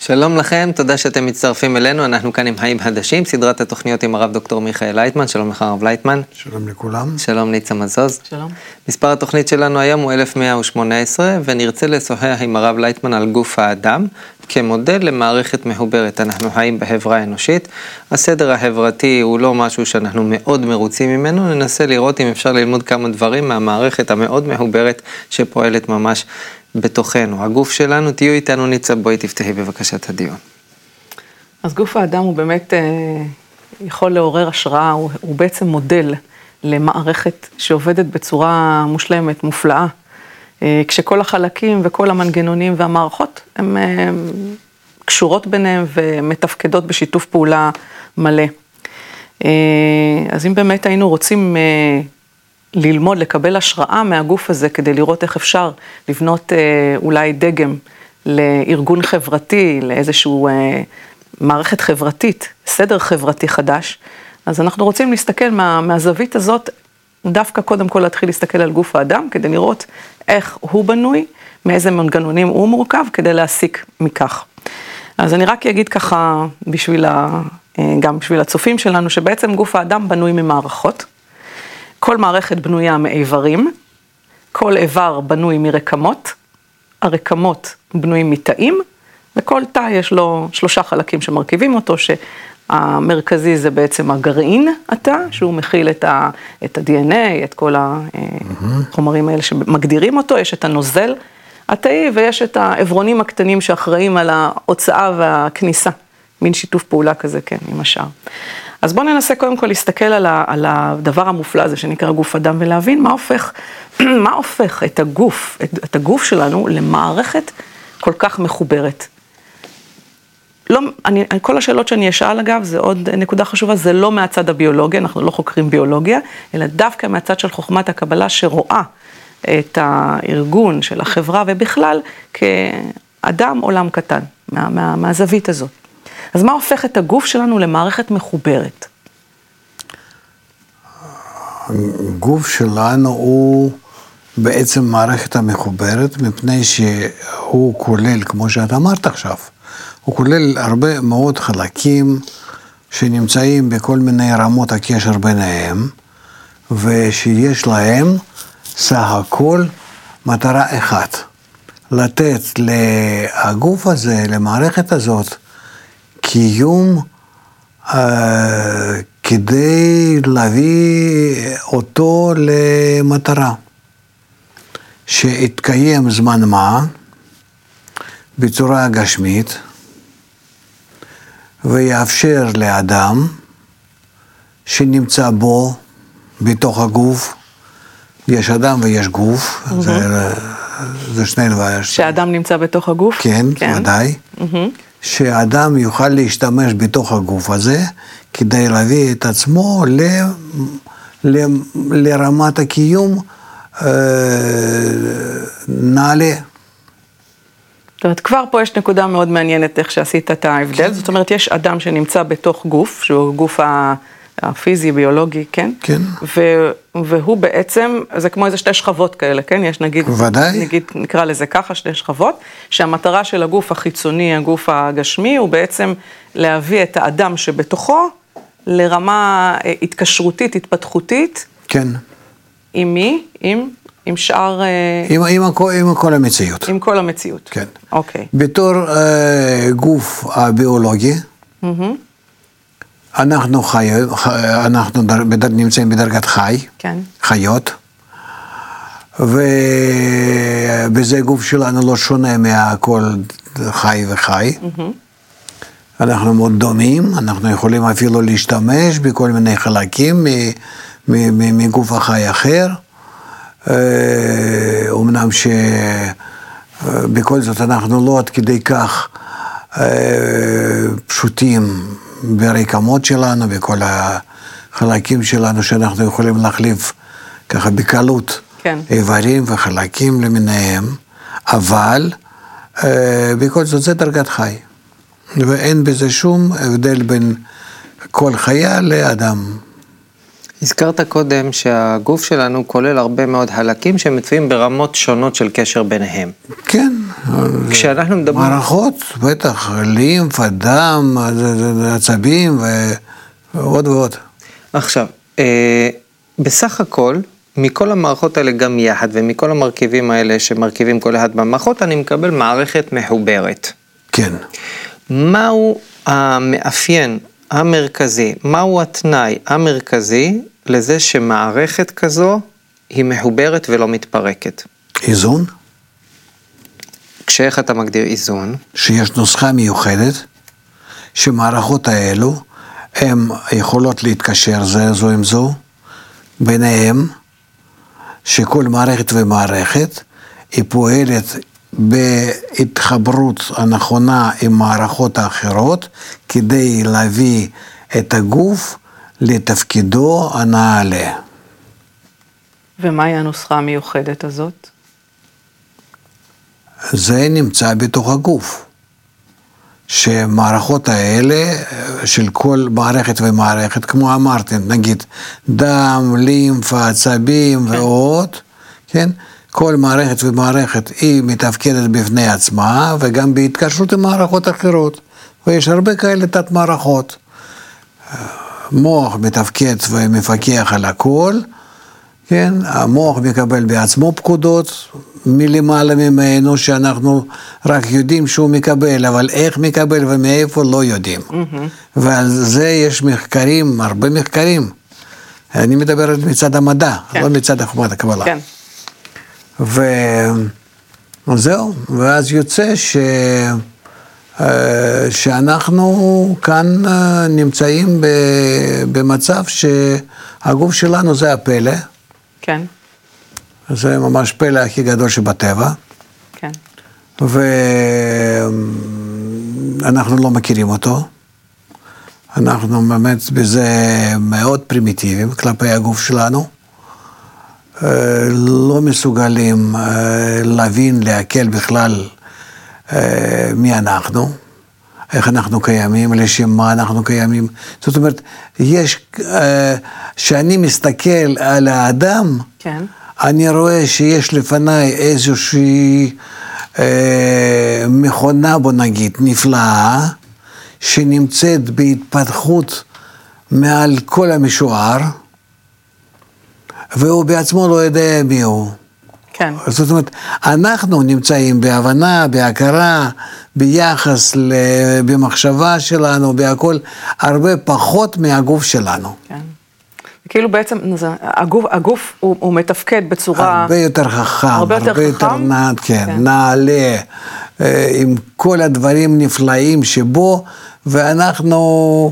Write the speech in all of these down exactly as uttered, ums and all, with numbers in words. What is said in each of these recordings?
שלום לכם, תודה שאתם מצטרפים אלינו, אנחנו כאן עם חיים חדשים, סדרת התוכניות עם הרב דוקטור מיכאל לייטמן. שלום לך הרב לייטמן. שלום לכולם. שלום ניצה מזוז. שלום. מספר התוכנית שלנו היום הוא אלף מאה ושמונה עשרה, ונרצה לשוחח עם הרב לייטמן על גוף האדם, כמודל למערכת מחוברת. אנחנו חיים בחברה האנושית, הסדר החברתי הוא לא משהו שאנחנו מאוד מרוצים ממנו, ננסה לראות אם אפשר ללמוד כמה דברים מהמערכת המאוד מחוברת שפועלת ממש בתוכנו, הגוף שלנו. תהיו איתנו ניצה, בואי תפתחי בבקשה את הדיון. אז גוף האדם הוא באמת אה, יכול לעורר השראה, הוא, הוא בעצם מודל למערכת שעובדת בצורה מושלמת, מופלאה, אה, כשכל החלקים וכל המנגנונים והמערכות הן אה, קשורות ביניהם ומתפקדות בשיתוף פעולה מלא. אה, אז אם באמת היינו רוצים אה, ללמוד, לקבל השראה מהגוף הזה, כדי לראות איך אפשר לבנות אה, אולי דגם לארגון חברתי, לאיזשהו אה, מערכת חברתית, סדר חברתי חדש, אז אנחנו רוצים להסתכל מה, מהזווית הזאת, דווקא קודם כל להתחיל להסתכל על גוף האדם, כדי לראות איך הוא בנוי, מאיזה מנגנונים הוא מורכב, כדי להסיק מכך. אז אני רק אגיד ככה, בשביל ה, גם בשביל הצופים שלנו, שבעצם גוף האדם בנוי ממערכות, כל מערכת בנויה מאיברים, כל איבר בנוי מרקמות, הרקמות בנויים מתאים, וכל תא יש לו שלושה חלקים שמרכיבים אותו, שהמרכזי זה בעצם הגרעין התא, שהוא מכיל את ה-די אן איי, את כל החומרים האלה שמגדירים אותו, יש את הנוזל התאי, ויש את העברונים הקטנים שאחראים על ההוצאה והכניסה, מין שיתוף פעולה כזה, כן, עם השאר. אז בואו ננסה קודם כל להסתכל על, ה, על הדבר המופלא הזה שנקרא גוף אדם, ולהבין מה הופך, מה הופך את הגוף, את, את הגוף שלנו למערכת כל כך מחוברת. לא, אני, כל השאלות שאני אשאל אגב, זה עוד נקודה חשובה, זה לא מהצד הביולוגיה, אנחנו לא חוקרים ביולוגיה, אלא דווקא מהצד של חוכמת הקבלה שרואה את הארגון של החברה ובכלל כאדם עולם קטן, מה, מה, מהזווית הזאת. אז מה הופך את הגוף שלנו למערכת מחוברת? הגוף שלנו הוא בעצם מערכת המחוברת, מפני שהוא כולל, כמו שאת אמרת עכשיו, הוא כולל הרבה מאוד חלקים שנמצאים בכל מיני רמות הקשר ביניהם, ושיש להם סך הכל מטרה אחת, לתת לגוף הזה, למערכת הזאת, קיום אה, כדי להביא אותו למטרה, שיתקיים זמן מה, בצורה גשמית, ויאפשר לאדם שנמצא בו, בתוך הגוף, יש אדם ויש גוף, mm-hmm. זה, זה שני דברים. שאדם נמצא בתוך הגוף? כן, כן. ודאי. Mm-hmm. שאדם יוכל להשתמש בתוך הגוף הזה, כדי להביא את עצמו ל, ל, לרמת הקיום אה, נעלה. זאת אומרת, כבר פה יש נקודה מאוד מעניינת איך שעשית את ההבדל, כן. זאת אומרת, יש אדם שנמצא בתוך גוף, שהוא גוף הפיזי, ביולוגי, כן? כן. ו, והוא בעצם, זה כמו איזה שתי שכבות כאלה, כן? יש נגיד, ודאי. נגיד, נקרא לזה ככה, שתי שכבות, שהמטרה של הגוף החיצוני, הגוף הגשמי, הוא בעצם להביא את האדם שבתוכו, לרמה התקשרותית, התפתחותית. כן. עם מי? עם... עם שאר... עם, עם, הכל, עם כל המציאות. עם כל המציאות. כן. אוקיי. בתור אה, גוף הביולוגי, mm-hmm. אנחנו, חי, אנחנו דר, נמצאים בדרגת חי, כן. חיות, ובזה גוף שלנו לא שונה מהכל חי וחי. Mm-hmm. אנחנו מאוד דומים, אנחנו יכולים אפילו להשתמש בכל מיני חלקים מגוף החי אחר, אמנם שבכל זאת אנחנו לא עד כדי כך פשוטים ברקמות שלנו, בכל החלקים שלנו שאנחנו יכולים להחליף ככה בקלות כן. איברים וחלקים למיניהם, אבל בכל זאת זה דרגת חי, ואין בזה שום הבדל בין כל חיה לאדם. הזכרת קודם שהגוף שלנו כולל הרבה מאוד חלקים שמצויים ברמות שונות של קשר ביניהם. כן. כשאנחנו מדברים... מערכות, בטח, לימף, דם, עצבים ועוד ועוד. עכשיו, אה, בסך הכל, מכל המערכות האלה גם יחד, ומכל המרכיבים האלה שמרכיבים כל אחד במערכות, אני מקבל מערכת מחוברת. כן. מהו המאפיין המרכזי, מהו התנאי המרכזי לזה שמערכת כזו היא מחוברת ולא מתפרקת? איזון. כשאיך אתה מגדיר איזון? שיש נוסחה מיוחדת, שמערכות האלו, הן יכולות להתקשר זה זו עם זו, ביניהם, שכל מערכת ומערכת, היא פועלת בהתחברות הנכונה עם מערכות האחרות, כדי להביא את הגוף לתפקידו הנעלה. ומהי הנוסחה המיוחדת הזאת? זה נמצא בתוך הגוף. שמערכות האלה, של כל מערכת ומערכת, כמו אמרתי, נגיד, דם, לימפה, עצבים כן. ועוד, כן? כל מערכת ומערכת היא מתפקדת בפני עצמה, וגם בהתקשרות עם מערכות אחרות. ויש הרבה כאלה תת מערכות. מוח מתפקד ומפקח על הכל, כן? המוח מקבל בעצמו פקודות, מלמעלה ממנו, שאנחנו רק יודעים שהוא מקבל, אבל איך מקבל ומאיפה לא יודעים. Mm-hmm. ועל זה יש מחקרים, הרבה מחקרים. אני מדבר מצד המדע, כן. לא מצד החוכמת הקבלה. כן. וזהו, ואז יוצא ש... שאנחנו כאן נמצאים במצב שהגוף שלנו זה הפלא. כן. זה ממש פלא הכי גדול שבטבע. כן. ואנחנו לא מכירים אותו. אנחנו באמת בזה מאוד פרימיטיביים כלפי הגוף שלנו. לא מסוגלים להבין, להקל בכלל מי אנחנו, איך אנחנו קיימים, לשם מה אנחנו קיימים. זאת אומרת, יש, שאני מסתכל על האדם, כן. אני רואה שיש לפניי איזושהי אה, מכונה, בוא נגיד, נפלאה, שנמצאת בהתפתחות מעל כל המשוער, והוא בעצמו לא יודע מי הוא. כן. זאת אומרת, אנחנו נמצאים בהבנה, בהכרה, ביחס, במחשבה שלנו, בהכל, הרבה פחות מהגוף שלנו. כן. כאילו בעצם, הגוף, הגוף הוא, הוא מתפקד בצורה... הרבה יותר חכם, הרבה יותר, הרבה יותר חכם? נע, כן, כן. נעלה, עם כל הדברים נפלאים שבו, ואנחנו,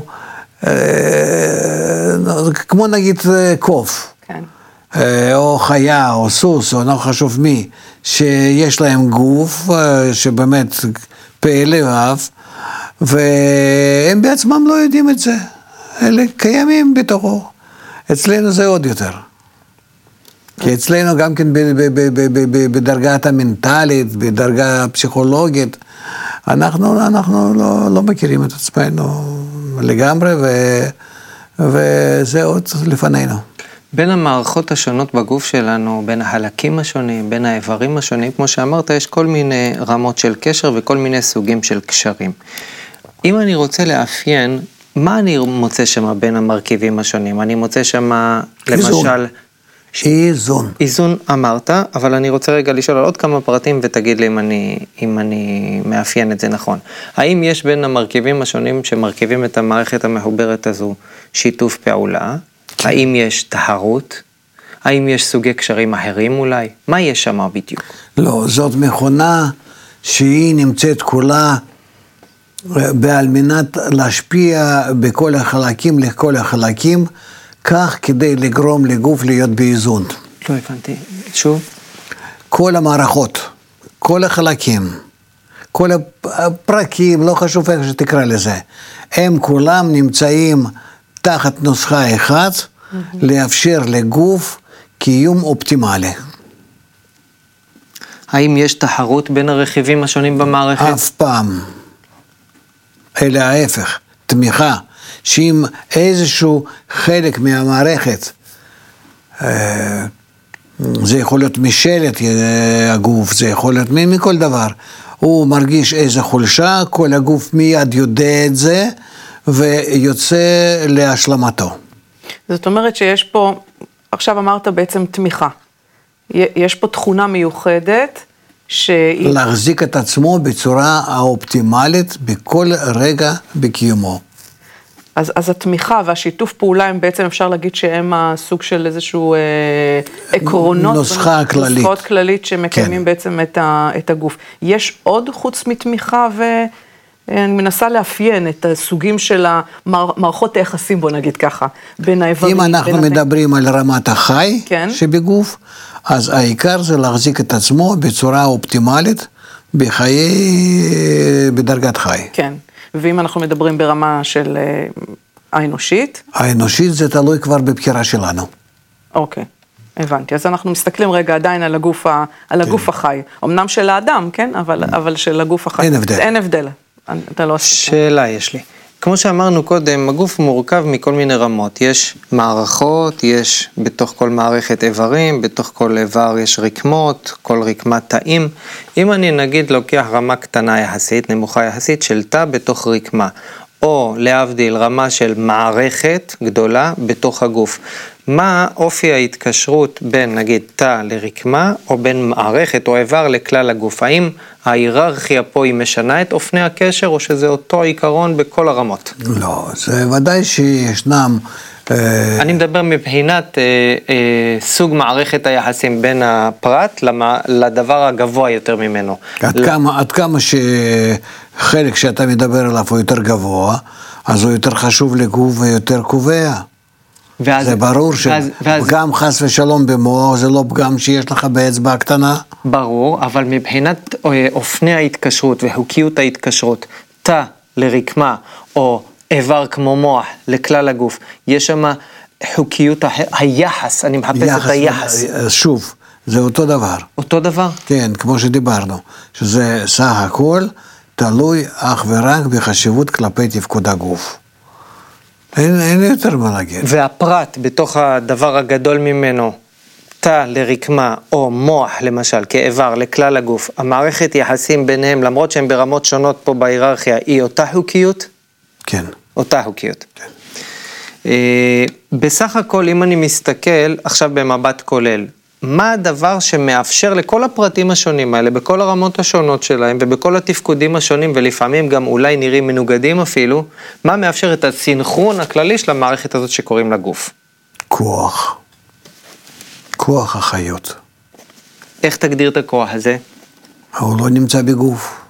כמו נגיד קוף. כן. או חיה, או סוס, או לא חשוב מי, שיש להם גוף, שבאמת פעיל לבב, והם בעצמם לא יודעים את זה. אלה קיימים בתוכו. אצלנו זה עוד יותר. כי אצלנו גם כן בדרגת המנטלית, בדרגה הפסיכולוגית, אנחנו, אנחנו לא, לא מכירים את עצמנו לגמרי, ו, וזה עוד לפנינו. בין המערכות השונות בגוף שלנו, בין החלקים השונים, בין האיברים השונים, כמו שאמרת, יש כל מיני רמות של קשר וכל מיני סוגים של קשרים. אם אני רוצה לאפיין, מה אני מוצא שם בין המרכיבים השונים? אני מוצא שם, למשל... איזון. איזון אמרת, אבל אני רוצה רגע לשאול על עוד כמה פרטים ותגיד לי אם אני, אם אני מאפיין את זה נכון. האם יש בין המרכיבים השונים שמרכיבים את המערכת המחוברת הזו שיתוף פעולה? כן. האם יש תחרות? האם יש סוגי קשרים אחרים אולי? מה יש שם בדיוק? לא, זאת מכונה שהיא נמצאת כולה בעל מנת להשפיע בכל החלקים לכל החלקים, כך כדי לגרום לגוף להיות באיזון. לא הבנתי. שוב? כל המערכות, כל החלקים, כל הפרקים, לא חשוב איך שתקרא לזה, הם כולם נמצאים תחת נוסחה אחת, mm-hmm. לאפשר לגוף קיום אופטימלי. האם יש תחרות בין הרכיבים השונים במערכת? אף פעם. אלא ההפך, תמיכה, שאם איזשהו חלק מהמערכת זה יכול להיות משלת הגוף, זה יכול להיות מכל דבר. הוא מרגיש איזו חולשה, כל הגוף מיד יודע את זה, ויוצא להשלמתו. זאת אומרת שיש פה, עכשיו אמרת בעצם תמיכה. יש פה תכונה מיוחדת, שהיא... להחזיק את עצמו בצורה האופטימלית בכל רגע בקיומו. אז, אז התמיכה והשיתוף פעולה הם בעצם אפשר להגיד שהם הסוג של איזשהו אה, עקרונות. נוסחה כללית. נוסחות כללית שמקיימים כן. בעצם את, ה, את הגוף. יש עוד חוץ מתמיכה ואני מנסה לאפיין את הסוגים של המערכות היחסים, בוא נגיד ככה, בין האיברים. אם אנחנו מדברים על רמת החי כן. שבגוף, אז העיקר זה להחזיק את עצמו בצורה אופטימלית בחיי, בדרגת חי. כן. ואם אנחנו מדברים ברמה של האנושית? האנושית זה תלוי כבר בבחירה שלנו. אוקיי, הבנתי. אז אנחנו מסתכלים רגע עדיין על הגוף, ה, על הגוף כן. החי. אמנם של האדם, כן? אבל, אבל של הגוף החי. אין הבדל. אין הבדל. אתה לא עושה. שאלה יש לי. כמו שאמרנו קודם, הגוף מורכב מכל מיני רמות. יש מערכות, יש בתוך כל מערכת איברים, בתוך כל איבר יש רקמות, כל רקמת תאים. אם אני נגיד לוקח רמה קטנה יחסית, נמוכה יחסית, של תא בתוך רקמה, או להבדיל רמה של מערכת גדולה בתוך הגוף. מה אופי ההתקשרות בין נגיד תא לרקמה, או בין מערכת או איבר לכלל הגוף? האם ההיררכיה פה היא משנה את אופני הקשר, או שזה אותו עיקרון בכל הרמות? לא, זה ודאי שישנם... אני מדבר מבחינת אה, אה, סוג מערכת היחסים בין הפרט למה, לדבר הגבוה יותר ממנו. עד, ל... כמה, עד כמה שחלק שאתה מדבר עליו הוא יותר גבוה, אז הוא יותר חשוב לגוף ויותר קובע. ואז, זה ברור שפגם חס ושלום במוח זה לא פגם שיש לך באצבע הקטנה. ברור, אבל מבחינת אופני ההתקשרות וחוקיות ההתקשרות, תא לרקמה או איבר כמו מוח לכלל הגוף, יש שם חוקיות היחס, אני מחפש יחס, את היחס. שוב, זה אותו דבר. אותו דבר? כן, כמו שדיברנו, שזה סך הכל תלוי אך ורק בחשיבות כלפי תפקוד הגוף. אין, אין יותר מה להגיד. והפרט בתוך הדבר הגדול ממנו, תא לרקמה או מוח למשל, כאיבר לכלל הגוף, המערכת יחסים ביניהם, למרות שהם ברמות שונות פה בהיררכיה, היא אותה חוקיות? כן. אותה חוקיות. כן. אה, בסך הכל, אם אני מסתכל עכשיו במבט כולל, מה הדבר שמאפשר לכל הפרטים השונים האלה, בכל הרמות השונות שלהם, ובכל התפקודים השונים, ולפעמים גם אולי נראים מנוגדים אפילו, מה מאפשר את הסינכרון הכללי של המערכת הזאת שקוראים לגוף? כוח. כוח החיות. איך תגדיר את הכוח הזה? הוא לא נמצא בגוף.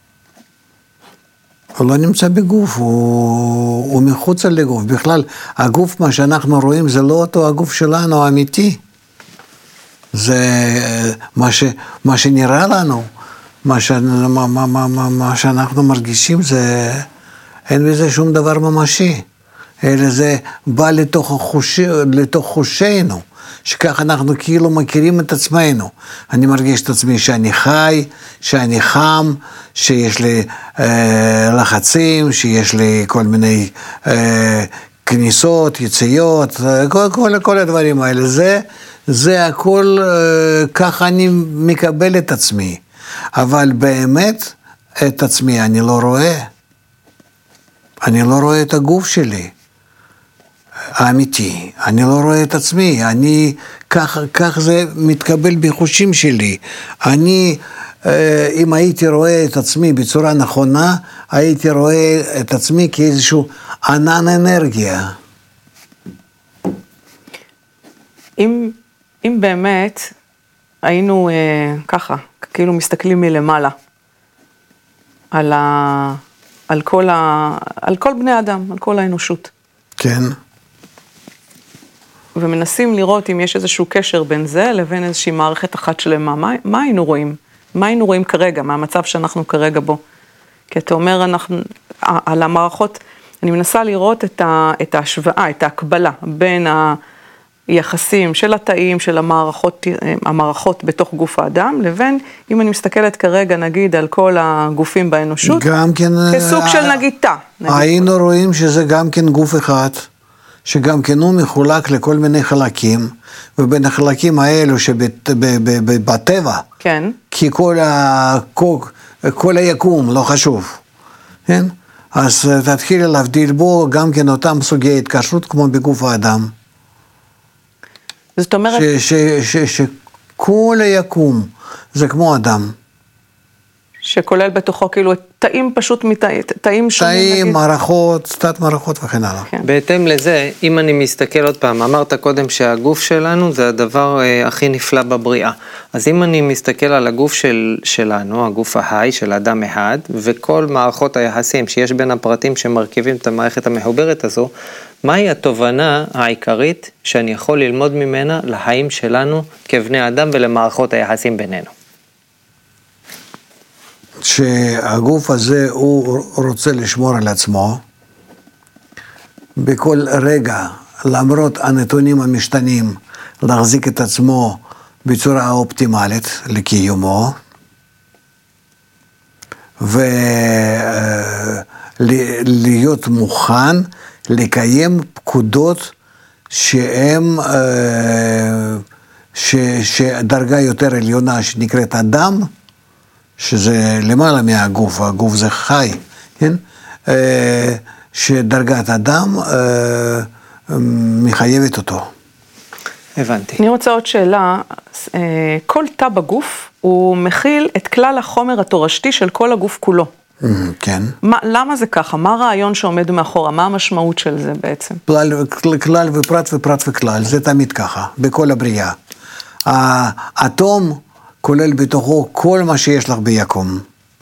הוא לא נמצא בגוף, הוא, הוא מחוץ לגוף. בכלל, הגוף, מה שאנחנו רואים, זה לא אותו הגוף שלנו האמיתי. זה מה, ש, מה שנראה לנו, מה, ש, מה, מה, מה, מה שאנחנו מרגישים, זה, אין בזה שום דבר ממשי, אלא זה בא לתוך, חוש, לתוך חושנו, שכך אנחנו כאילו מכירים את עצמנו. אני מרגיש את עצמי שאני חי, שאני חם, שיש לי אה, לחצים, שיש לי כל מיני אה, כניסות, יציאות, כל, כל, כל הדברים האלה. זה, זה הכל, אה, ככה אני מקבל את עצמי. אבל באמת, את עצמי אני לא רואה. אני לא רואה את הגוף שלי. האמיתי, אני לא רואה את עצמי, אני, כך, כך זה מתקבל בחושים שלי. אני, אם הייתי רואה את עצמי בצורה נכונה, הייתי רואה את עצמי כאיזשהו ענן אנרגיה. אם, אם באמת היינו אה, ככה, כאילו מסתכלים מלמעלה, על, ה, על, כל ה, על כל בני אדם, על כל האנושות. כן. ומנסים לראות אם יש איזשהו קשר בין זה לבין איזושהי מערכת אחת שלמה. מה, מה היינו רואים? מה היינו רואים כרגע, מהמצב שאנחנו כרגע בו? כי אתה אומר, אנחנו, על המערכות, אני מנסה לראות את, ה, את ההשוואה, את ההקבלה בין היחסים של התאים, של המערכות, המערכות בתוך גוף האדם, לבין, אם אני מסתכלת כרגע, נגיד, על כל הגופים באנושות, גם כן, כסוג של נגיד תא. היינו רואים שזה גם כן גוף אחד, שגם כן הוא מחולק לכל מיני חלקים, ובין החלקים האלו שבטבע, כן. כי כל, ה, כל, כל היקום לא חשוב, כן? אז תתחיל להבדיל בו גם כן אותם סוגי התקשרות כמו בגוף האדם. זאת אומרת... ש, ש, ש, שכל היקום זה כמו אדם. שכולל בתוכו כאילו תאים פשוט מתאים שונים. תאים, מערכות, תת מערכות וכן הלאה. כן. בהתאם לזה, אם אני מסתכל עוד פעם, אמרת קודם שהגוף שלנו זה הדבר אה, הכי נפלא בבריאה. אז אם אני מסתכל על הגוף של, שלנו, הגוף ההי של אדם אחד, וכל מערכות היחסים שיש בין הפרטים שמרכיבים את המערכת המחוברת הזו, מהי התובנה העיקרית שאני יכול ללמוד ממנה לחיים שלנו כבני אדם ולמערכות היחסים בינינו? שהגוף הזה הוא רוצה לשמור על עצמו, בכל רגע, למרות הנתונים המשתנים, להחזיק את עצמו בצורה אופטימלית לקיומו, ולהיות מוכן לקיים פקודות שהם, שדרגה יותר עליונה שנקראת אדם, שזה למעלה מהגוף, הגוף זה חי, כן? שדרגת אדם מחייבת אותו. הבנתי. אני רוצה עוד שאלה, כל תא בגוף הוא מכיל את כלל החומר התורשתי של כל הגוף כולו. כן. מה, למה זה ככה? מה הרעיון שעומד מאחורה? מה המשמעות של זה בעצם? כלל, כלל ופרט ופרט וכלל, זה תמיד ככה, בכל הבריאה. האטום כולל בתוכו כל מה שיש לך ביקום.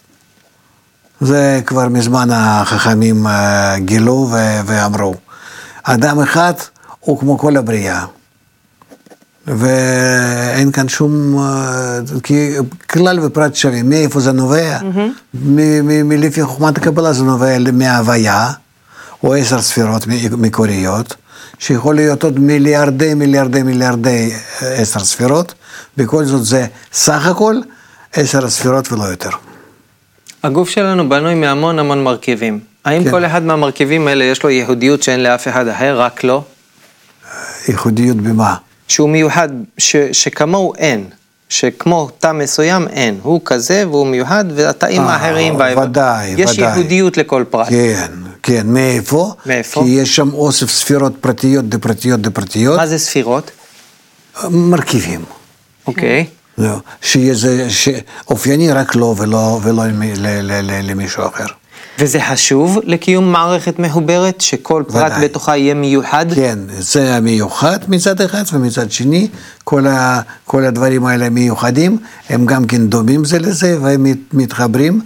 זה כבר מזמן החכמים גילו ואמרו. אדם אחד הוא כמו כל הבריאה. ואין כאן שום, כי כלל ופרט שווים, מאיפה זה נובע? מלפי חוכמת הקבלה זה נובע מההוויה, או עשר ספירות מקוריות, שיכול להיות עוד מיליארדי מיליארדי מיליארדי עשר ספירות, בכל זאת זה סך הכל עשר ספירות ולא יותר. הגוף שלנו בנוי מהמון המון מרכיבים. האם כן. כל אחד מהמרכיבים האלה יש לו ייחודיות שאין לאף אחד אחר, רק לא? ייחודיות במה? שהוא מיוחד, ש, שכמוהו אין, שכמו תא מסוים אין, הוא כזה והוא מיוחד, והתאים האחרים, ודאי, יש ודאי. ייחודיות לכל פרט. כן, כן, מאיפה? מאיפה? כי יש שם אוסף ספירות פרטיות, דפרטיות, דפרטיות. מה זה ספירות? מרכיבים. אוקיי. לא, שזה, שאופייני רק לו ולא, ולא למישהו אחר. וזה חשוב לקיום מערכת מחוברת, שכל פרט ודאי. בתוכה יהיה מיוחד? כן, זה המיוחד מצד אחד, ומצד שני, כל, ה, כל הדברים האלה מיוחדים, הם גם כן דומים זה לזה, והם מתחברים,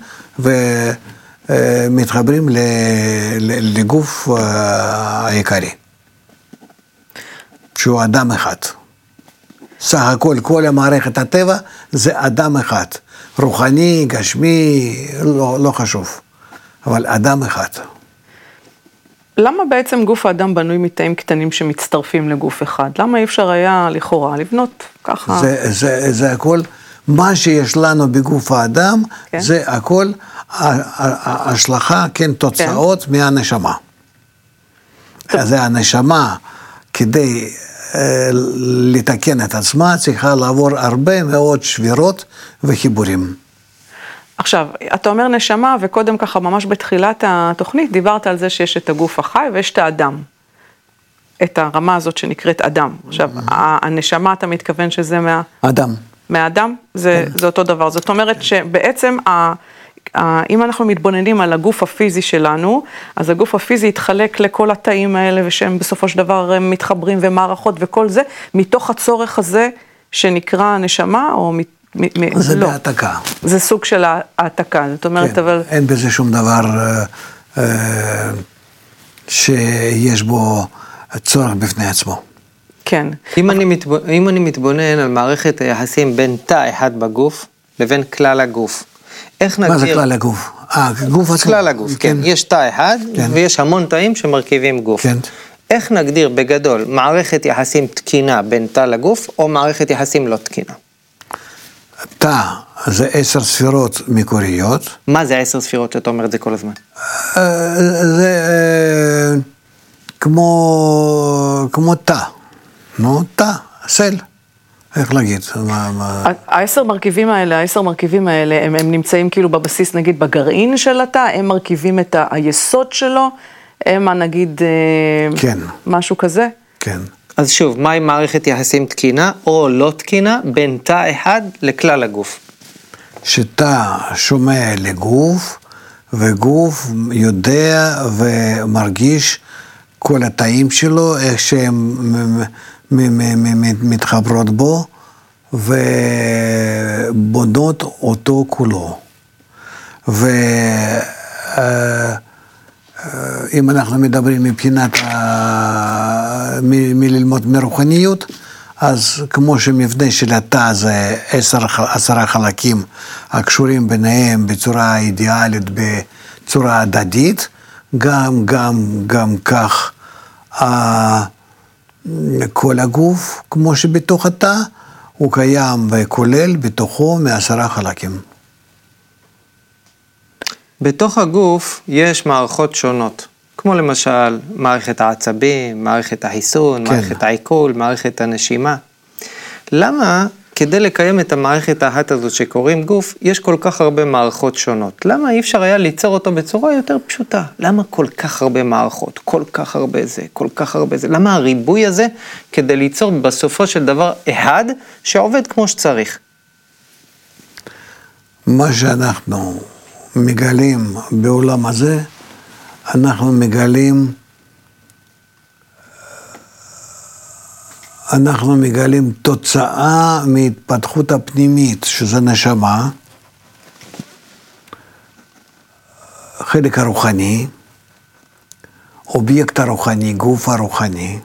ומתחברים ל, ל, לגוף העיקרי, שהוא אדם אחד. סך הכל, כל המערכת הטבע, זה אדם אחד. רוחני, גשמי, לא, לא חשוב. אבל אדם אחד. למה בעצם גוף האדם בנוי מתאים קטנים שמצטרפים לגוף אחד? למה אי אפשר היה לכאורה לבנות ככה? זה, זה, זה הכל, מה שיש לנו בגוף האדם, כן. זה הכל השלכה, כן, תוצאות כן. מהנשמה. טוב. זה הנשמה, כדי אה, לתקן את עצמה, צריכה לעבור הרבה מאוד שבירות וחיבורים. עכשיו, אתה אומר נשמה, וקודם ככה, ממש בתחילת התוכנית, דיברת על זה שיש את הגוף החי ויש את האדם. את הרמה הזאת שנקראת אדם. עכשיו, הנשמה, אתה מתכוון שזה מה... אדם. מהאדם? זה, זה אותו דבר. זאת אומרת שבעצם, ה, ה, אם אנחנו מתבוננים על הגוף הפיזי שלנו, אז הגוף הפיזי יתחלק לכל התאים האלה, ושהם בסופו של דבר מתחברים ומערכות וכל זה, מתוך הצורך הזה שנקרא נשמה, או מת... מ- זה לא. בהעתקה. זה סוג של העתקה, זאת אומרת, כן, אבל... אין בזה שום דבר אה, אה, שיש בו צורך בפני עצמו. כן. אם אני, מתבונן, אם אני מתבונן על מערכת היחסים בין תא אחד בגוף לבין כלל הגוף, איך נגדיר... מה זה כלל הגוף? אה, גוף עצמו. כלל הגוף, כן. כן. יש תא אחד כן. ויש המון תאים שמרכיבים גוף. כן. איך נגדיר בגדול מערכת יחסים תקינה בין תא לגוף או מערכת יחסים לא תקינה? תא זה עשר ספירות מקוריות. מה זה עשר ספירות שאתה אומר את זה כל הזמן? זה כמו, כמו תא, נו, תא, סל, איך להגיד? מה, מה... העשר מרכיבים האלה, העשר מרכיבים האלה, הם, הם נמצאים כאילו בבסיס, נגיד, בגרעין של התא, הם מרכיבים את היסוד שלו, הם נגיד, כן. משהו כזה? כן. אז שוב, מהי מערכת יחסים תקינה או לא תקינה בין תא אחד לכלל הגוף? שתא שומע לגוף, וגוף יודע ומרגיש כל התאים שלו, איך שהן מתחברות בו, ובונות אותו כולו. ואם אנחנו מדברים מבחינת מללמוד מרוחניות, אז כמו שמבנה של התא זה עשר, עשרה חלקים הקשורים ביניהם בצורה אידיאלית, בצורה הדדית, גם, גם, גם כך כל הגוף, כמו שבתוך התא, הוא קיים וכולל בתוכו מעשרה חלקים. בתוך הגוף יש מערכות שונות, כמו למשל מערכת העצבים, מערכת החיסון, כן. מערכת העיכול, מערכת הנשימה. למה כדי לקיים את המערכת האחת הזאת שקוראים גוף, יש כל כך הרבה מערכות שונות? למה אי אפשר היה ליצור אותו בצורה יותר פשוטה? למה כל כך הרבה מערכות, כל כך הרבה זה, כל כך הרבה זה? למה הריבוי הזה כדי ליצור בסופו של דבר אחד שעובד כמו שצריך? מה שאנחנו מגלים בעולם הזה, אנחנו מגלים, אנחנו מגלים תוצאה מהתפתחות הפנימית, שזה נשמה, חלק הרוחני, אובייקט הרוחני, גוף הרוחני,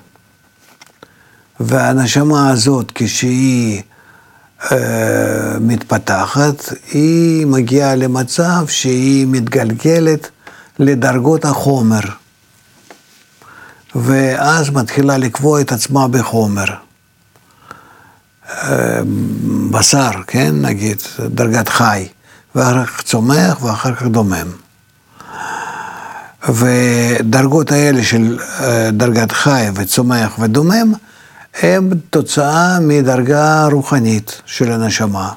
והנשמה הזאת כשהיא אה, מתפתחת, היא מגיעה למצב שהיא מתגלגלת לדרגות החומר, ואז מתחילה לקבוע את עצמה בחומר. בשר, כן, נגיד, דרגת חי, ואחר כך צומח ואחר כך דומם. ודרגות האלה של דרגת חי וצומח ודומם, הם תוצאה מדרגה רוחנית של הנשמה.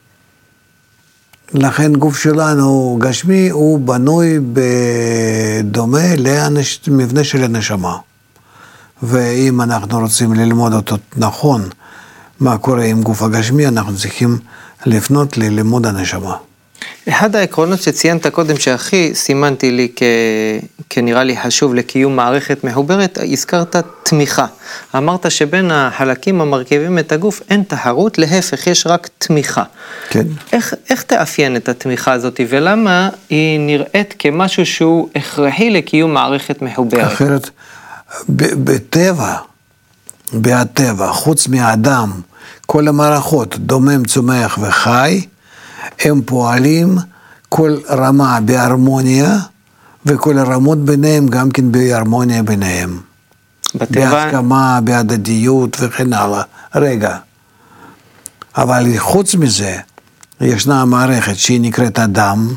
לכן גוף שלנו גשמי הוא בנוי בדומה למבנה של הנשמה. ואם אנחנו רוצים ללמוד אותו נכון, מה קורה עם גוף הגשמי, אנחנו צריכים לפנות ללימוד הנשמה. אחד העקרונות שציינת קודם שהכי סימנתי לי כ... כנראה לי חשוב לקיום מערכת מחוברת, הזכרת תמיכה. אמרת שבין החלקים המרכיבים את הגוף אין תחרות, להפך יש רק תמיכה. כן. איך, איך תאפיין את התמיכה הזאת ולמה היא נראית כמשהו שהוא הכרחי לקיום מערכת מחוברת? אחרת, בטבע, בטבע, חוץ מהאדם, כל המערכות, דומם, צומח וחי, הם פועלים כל רמה בהרמוניה, וכל הרמות ביניהם גם כן בהרמוניה ביניהם. בטבע... בהסכמה, בהדדיות וכן הלאה. רגע. אבל חוץ מזה, ישנה מערכת שהיא נקראת אדם,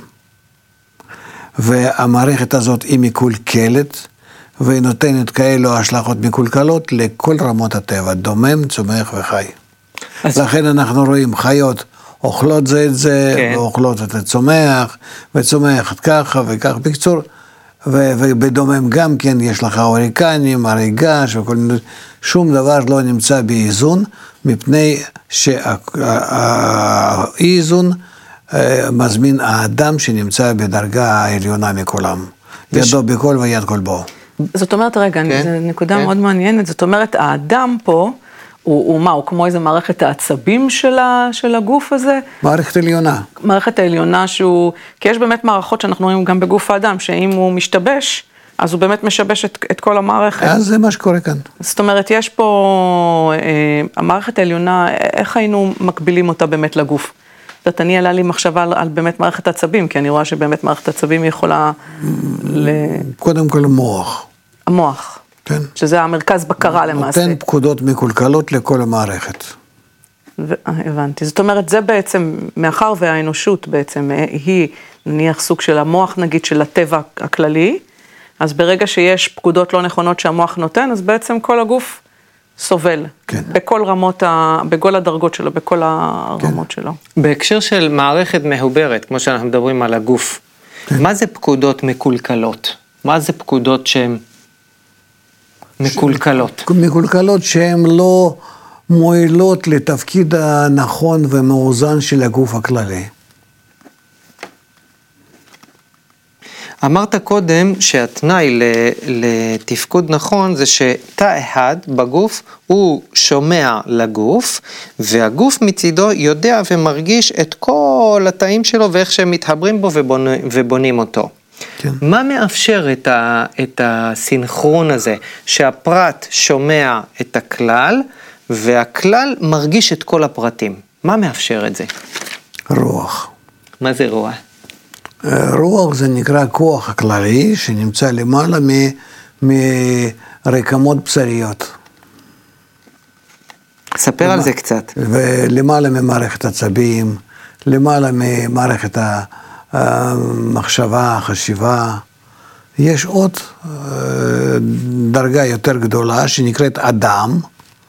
והמערכת הזאת היא מקולקלת, והיא נותנת כאלו השלכות מקולקלות לכל רמות הטבע, דומם, צומח וחי. אז... לכן אנחנו רואים חיות, אוכלות זה את זה, כן. ואוכלות את הצומח, וצומח את ככה וככה, בקצור, ו- ובדומם גם כן יש לך הוריקנים, הריגש, וכל מיני, שום דבר לא נמצא באיזון, מפני שהאי איזון מזמין האדם שנמצא בדרגה העליונה מכולם, ידו וש... בכל ויד כל בו. זאת אומרת, רגע, כן? זו נקודה כן. מאוד מעניינת, זאת אומרת, האדם פה, הוא, הוא מה, הוא כמו איזה מערכת העצבים של, ה, של הגוף הזה? מערכת עליונה. מערכת העליונה שהוא, כי יש באמת מערכות שאנחנו רואים גם בגוף האדם, שאם הוא משתבש, אז הוא באמת משבש את, את כל המערכת. אז זה מה שקורה כאן. זאת אומרת, יש פה, אה, המערכת העליונה, איך היינו מקבילים אותה באמת לגוף? זאת אני עלה לי מחשבה על, על באמת מערכת העצבים, כי אני רואה שבאמת מערכת העצבים יכולה ל... קודם כל מוח. המוח. כן. שזה המרכז בקרה למעשה. נותן פקודות מקולקלות לכל המערכת. ו... הבנתי. זאת אומרת, זה בעצם, מאחר והאנושות בעצם, היא נניח סוג של המוח, נגיד, של הטבע הכללי, אז ברגע שיש פקודות לא נכונות שהמוח נותן, אז בעצם כל הגוף סובל. כן. בכל רמות, ה... בכל הדרגות שלו, בכל הרמות כן. שלו. בהקשר של מערכת מהוברת, כמו שאנחנו מדברים על הגוף, כן. מה זה פקודות מקולקלות? מה זה פקודות שהן מקולקלות? ש... מקולקלות שהן לא מועילות לתפקיד הנכון ומאוזן של הגוף הכללי. אמרת קודם שהתנאי לתפקוד נכון זה שתא אחד בגוף הוא שומע לגוף, והגוף מצידו יודע ומרגיש את כל התאים שלו ואיך שהם מתחברים בו ובונים, ובונים אותו. כן. מה מאפשר את, ה, את הסינכרון הזה, שהפרט שומע את הכלל, והכלל מרגיש את כל הפרטים? מה מאפשר את זה? רוח. מה זה רוח? רוח זה נקרא כוח הכללי שנמצא למעלה מרקמות בשריות. ספר למע... על זה קצת. ולמעלה ממערכת עצבים, למעלה ממערכת המחשבה, החשיבה. יש עוד דרגה יותר גדולה שנקראת אדם,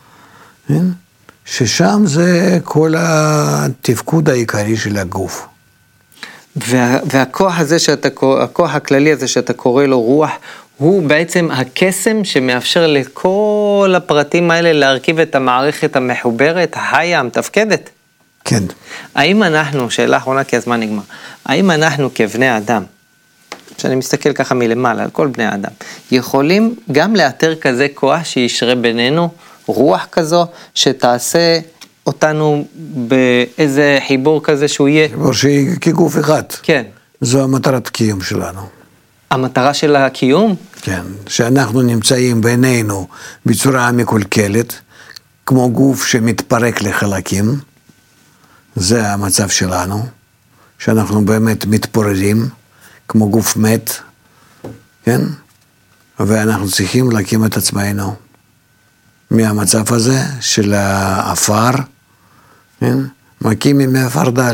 ששם זה כל התפקוד העיקרי של הגוף. וה, והכוח הזה שאתה, הכוח הכללי הזה שאתה קורא לו רוח, הוא בעצם הקסם שמאפשר לכל הפרטים האלה להרכיב את המערכת המחוברת, החיה, המתפקדת. כן. האם אנחנו, שאלה אחרונה כי הזמן נגמר, האם אנחנו כבני אדם, שאני מסתכל ככה מלמעלה על כל בני אדם, יכולים גם לאתר כזה כוח שישרה בינינו, רוח כזו שתעשה אותנו באיזה חיבור כזה שהוא יהיה... חיבור שיהיה כגוף אחד. כן. זו המטרת קיום שלנו. המטרה של הקיום? כן, שאנחנו נמצאים בינינו בצורה מקולקלת, כמו גוף שמתפרק לחלקים, זה המצב שלנו, שאנחנו באמת מתפוררים, כמו גוף מת, כן? ואנחנו צריכים להקים את עצמנו מהמצב הזה של האפר, כן? מקימים מאפר דל,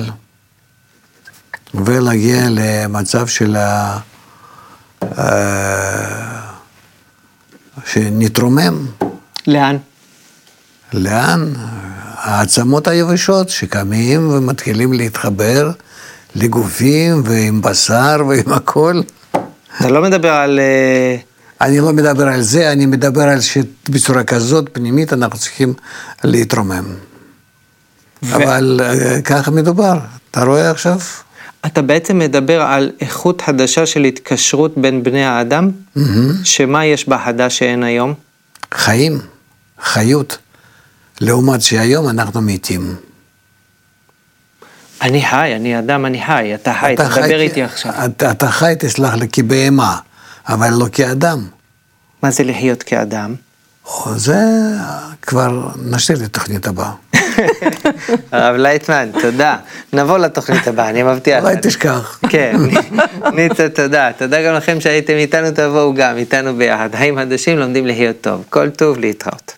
ולהגיע למצב של ה... שנתרומם. לאן? לאן? העצמות היבשות שקמים ומתחילים להתחבר לגופים ועם בשר ועם הכל. אתה לא מדבר על... אני לא מדבר על זה, אני מדבר על שבצורה כזאת פנימית אנחנו צריכים להתרומם. ו... אבל ככה מדובר. אתה רואה עכשיו? אתה בעצם מדבר על איכות חדשה של התקשרות בין בני האדם? Mm-hmm. שמה יש בה חדש שאין היום? חיים, חיות. לעומת שהיום אנחנו מתים. אני חי, אני אדם, אני חי. אתה חי, אתה תדבר חי, איתי עכשיו. אתה, אתה חי, תסלח לי, כבהמה, אבל לא כאדם. מה זה לחיות כאדם? או, זה כבר נשאיר לתוכנית הבאה. הרב לייטמן, תודה. נבוא לתוכנית הבאה, אני מבטיח. אולי תשכח. כן, ניצה, תודה. תודה גם לכם שהייתם איתנו, תבואו גם איתנו ביחד. חיים חדשים לומדים להיות טוב. כל טוב, להתראות.